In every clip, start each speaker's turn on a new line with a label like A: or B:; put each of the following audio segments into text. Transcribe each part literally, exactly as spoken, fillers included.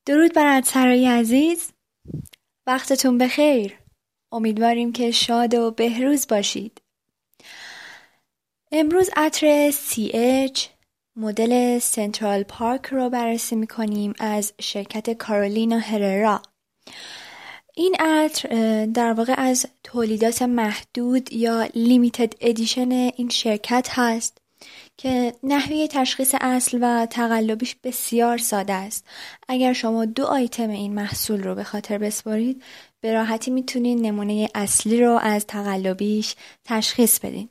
A: درود بر سرای عزیز، وقتتون بخیر. امیدواریم که شاد و بهروز باشید. امروز عطر سی اچ مدل سنترال پارک رو بررسی میکنیم از شرکت کارولینا هررا. این عطر در واقع از تولیدات محدود یا لیمیتد ادیشن این شرکت هست که نحوه تشخیص اصل و تقلبیش بسیار ساده است. اگر شما دو آیتم این محصول رو به خاطر بسپارید، به راحتی میتونید نمونه اصلی رو از تقلبیش تشخیص بدین.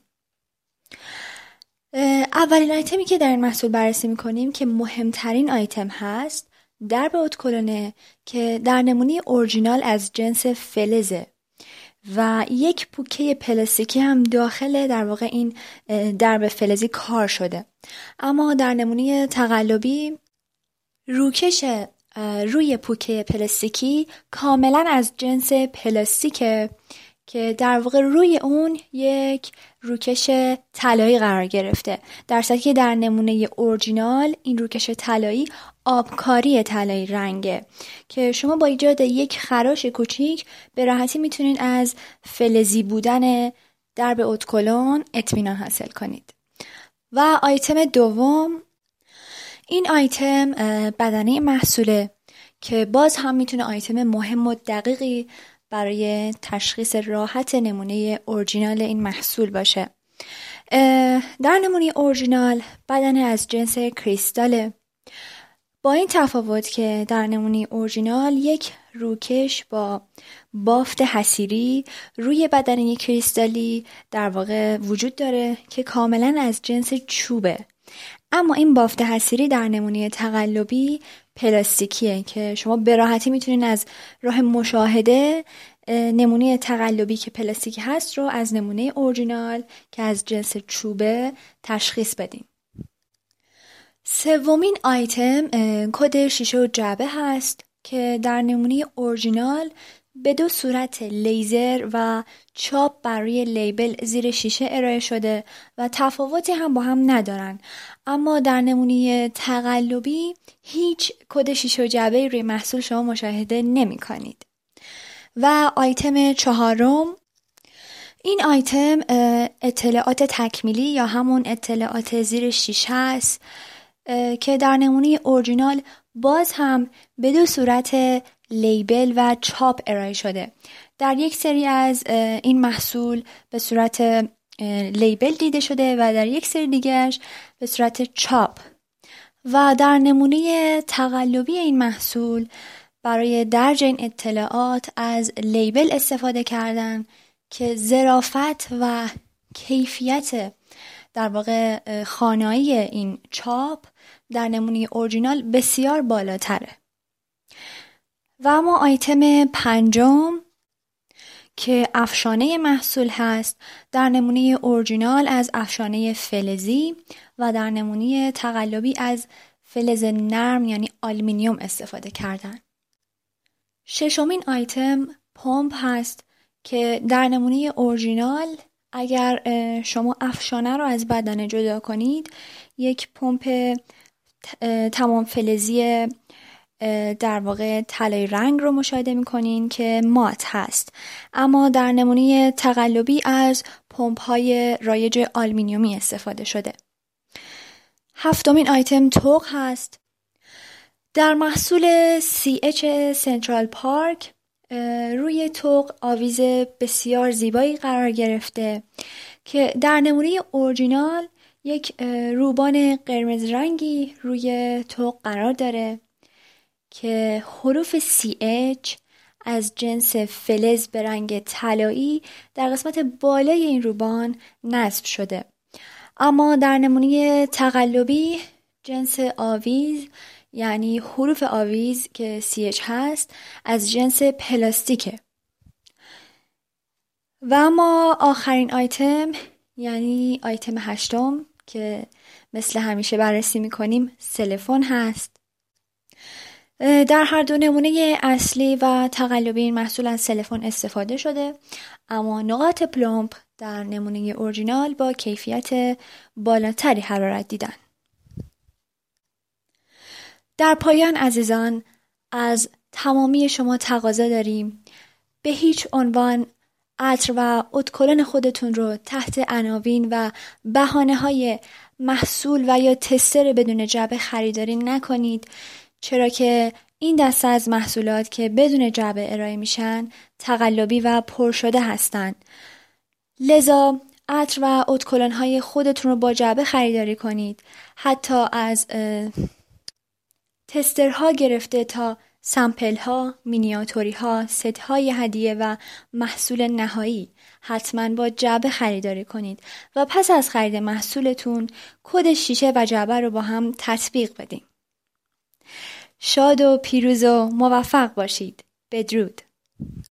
A: اولین آیتمی که در این محصول بررسی میکنیم که مهمترین آیتم هست، درب اتکلونه که در نمونه اورجینال از جنس فلزه و یک پوکه پلاستیکی هم داخل در واقع این درب فلزی کار شده. اما در نمونه تقلبی روکش روی پوکه پلاستیکی کاملا از جنس پلاستیکه که در واقع روی اون یک روکش طلایی قرار گرفته، در صورتی که در نمونه اورجینال این روکش طلایی آبکاری طلایی رنگه که شما با ایجاد یک خراش کوچیک به راحتی میتونید از فلزی بودن درب اتکلون اطمینان حاصل کنید. و آیتم دوم، این آیتم بدنه محصوله که باز هم میتونه آیتم مهم و دقیقی برای تشخیص راحت نمونه اورجینال این محصول باشه. در نمونه اورجینال بدنه از جنس کریستاله، با این تفاوت که در نمونه اورجینال یک روکش با بافت حصیری روی بدنه کریستالی در واقع وجود داره که کاملا از جنس چوبه. اما این بافت حصیری در نمونه تقلبی پلاستیکیه که شما به راحتی میتونین از راه مشاهده نمونه تقلبی که پلاستیکی هست رو از نمونه اورجینال که از جنس چوبه تشخیص بدین. سومین آیتم کد شیشه و جعبه هست که در نمونه اورجینال به دو صورت لیزر و چاپ بر روی لیبل زیر شیشه ارائه شده و تفاوتی هم با هم ندارن. اما در نمونه تقلبی هیچ کد شیشه و جعبه روی محصول شما مشاهده نمی کنید. و آیتم چهارم، این آیتم اطلاعات تکمیلی یا همون اطلاعات زیر شیشه است که در نمونه اورجینال باز هم به دو صورت لیبل و چاپ ارائه شده. در یک سری از این محصول به صورت لیبل دیده شده و در یک سری دیگرش به صورت چاپ. و در نمونه تقلبی این محصول برای درج این اطلاعات از لیبل استفاده کردن که ظرافت و کیفیت در واقع خوانایی این چاپ در نمونه اورجینال بسیار بالاتره. و اما آیتم پنجم که افشانه محصول هست، در نمونه اورجینال از افشانه فلزی و در نمونه تقلبی از فلز نرم یعنی آلومینیوم استفاده کردن. ششمین آیتم پمپ هست که در نمونه اورجینال اگر شما افشانه رو از بدنه جدا کنید، یک پمپ تمام فلزی در واقع طلایی رنگ رو مشاهده می‌کنین که مات هست. اما در نمونه تقلبی از پمپ‌های رایج آلومینیومی استفاده شده. هفتمین آیتم توق هست. در محصول سی اچ سنترال پارک روی توق آویز بسیار زیبایی قرار گرفته که در نمونه اورجینال یک روبان قرمز رنگی روی توق قرار داره که حروف سی اچ از جنس فلز به رنگ طلایی در قسمت بالای این روبان نصب شده. اما در نمونه تقلبی جنس آویز یعنی حروف آویز که سی اچ هست از جنس پلاستیکه. و اما آخرین آیتم یعنی آیتم هشتم که مثل همیشه بررسی میکنیم سلفون هست. در هر دو نمونه اصلی و تقلبی این محصول از سلفون استفاده شده، اما نقاط پلمپ در نمونه اورجینال با کیفیت بالاتری حرارت دیدن. در پایان عزیزان، از تمامی شما تقاضا داریم به هیچ عنوان عطر و ادکلن خودتون رو تحت عناوین و بهانه‌های محصول و یا تستر بدون جعبه خریداری نکنید، چرا که این دسته از محصولات که بدون جعبه ارائه میشن تقلبی و پر شده هستن. لذا عطر و ادکلن‌های خودتون رو با جعبه خریداری کنید، حتی از تسترها گرفته تا سمپل ها، مینیاتوری ها، ست های هدیه و محصول نهایی حتما با جعبه خریداری کنید و پس از خرید محصولتون کد شیشه و جعبه رو با هم تطبیق بدیم. شاد و پیروز و موفق باشید. بدرود.